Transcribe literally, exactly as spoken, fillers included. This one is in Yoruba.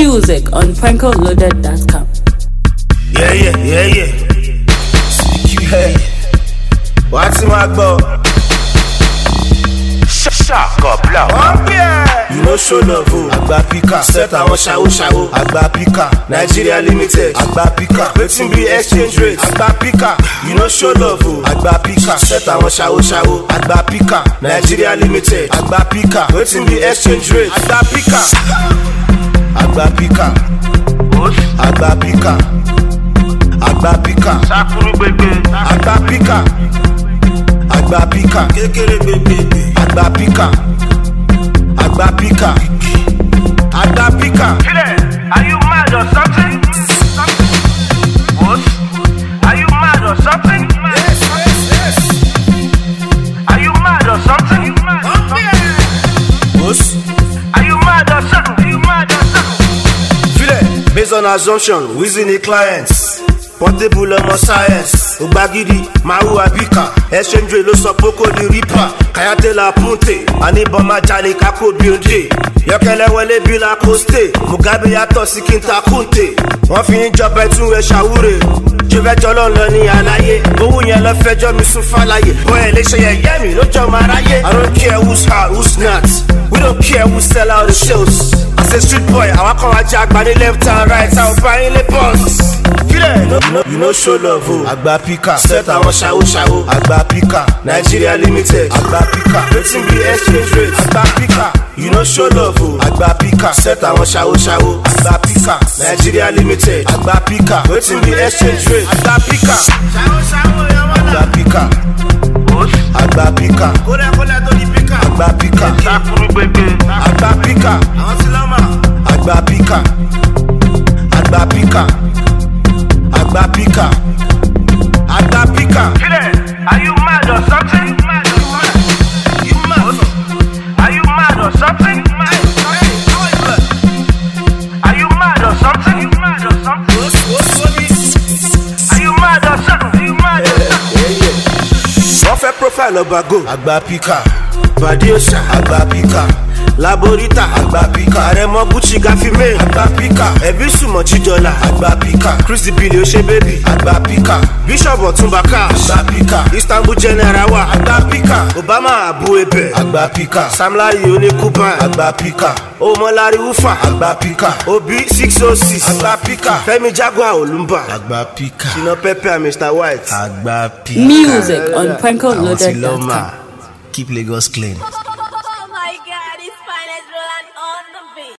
Music on Franco Loaded dot com. Yeah, yeah, yeah, yeah. Speak you hey. What's my go? Shut up, blow. Oh yeah. You know show love, oh. Agba Pika. Set àwọn shawo shawo. Agba Pika. Nigeria Limited. Agba Pika. Wetin be exchange rate? Agba Pika. You know show love, oh. Agba Pika. Set àwọn shawo shawo. Agba Pika. Nigeria Limited. Agba Pika. Wetin be exchange rate? Agba Pika. Agba Pika. Agba Pika. Agba Pika. Sakuru bebe. Agba Pika. Agba Pika. Kekere bebe. Agba Pika. Agba Pika. Agba Pika. Are you mad or something? What? Are you mad or something? Yes, yes, yes. Are you mad or something? What? Are you mad or something? Are you mad or something? File, based on assumption, within the clients. Portable ọmọ science. Ogbagidi, Maru Abika. Exchange rate ló sọ poko di Reaper. Kayate la punte. Anibọn ma jale kako bi onde. Yọkẹlẹ wọlé bí la coste. Mugabe yàtọ̀ sí Kinta Kunte. Wọ́n fi ń jọba ẹtún rẹ̀ ṣàwúre. Jẹ́fẹ́jọ́ lọ lọ ní àlàyé. Owó yẹn lọ fẹjọ́ mi sún fàlàyé. Bọ́ ẹ̀ lè ṣe yẹ̀yẹ́ mi lójọ́ máa ráyé. I don't care who's hard, who's not. We don't care who sell out the shows. As a street boy, àwa kan wá jẹ́ àgbà ní left and right. Àwọn báyìí lè boss. Fílẹ̀, you know, you know show love o. Agba Pika. Set àwọn ṣàwó ṣàwó. Agba Pika. Nigeria Limited. Agba Pika. Wetin be exchange rate? Agba Pika. You know show love o. Agba Pika. Set àwọn ṣàwó ṣàwó. Agba Pika. Nigeria Limited. Agba Pika. Wetin be exchange rate? Agba Pika. Agba Pika. Agba Pika. Agba Pika. Sakuru bebe. Agba Pika. Agba Pika. Agba Pika. Agba Pika. Agba Pika. Are you mad or something? You mad? Are you mad or something? Are you mad or something? Are you mad or something? Are you mad or something? Are you mad or something? Wọ́n fẹ́ profile ọba go. Agba Pika. Badiosa. Agba Pika. Laborita. Agba Pika. Aremo Gucci Gafime. Agba Pika. Ebi Sumo Chijola. Agba Pika. Christy Billy Ose Baby. Agba Pika. Bishop Otunbaka. Agba Pika. Istanbul General wa. Agba Pika. Obama Abu Ebe. Agba Pika. Sam Larry Onekupan. Agba Pika. Omolari Ufa. Agba Pika. Obi six oh six. Agba Pika. Femi Jaguar Olumba. Agba Pika. Tino Pepe and Mister White. Agba Pika. Music on Franco Loaded dot com. Keep Lagos clean.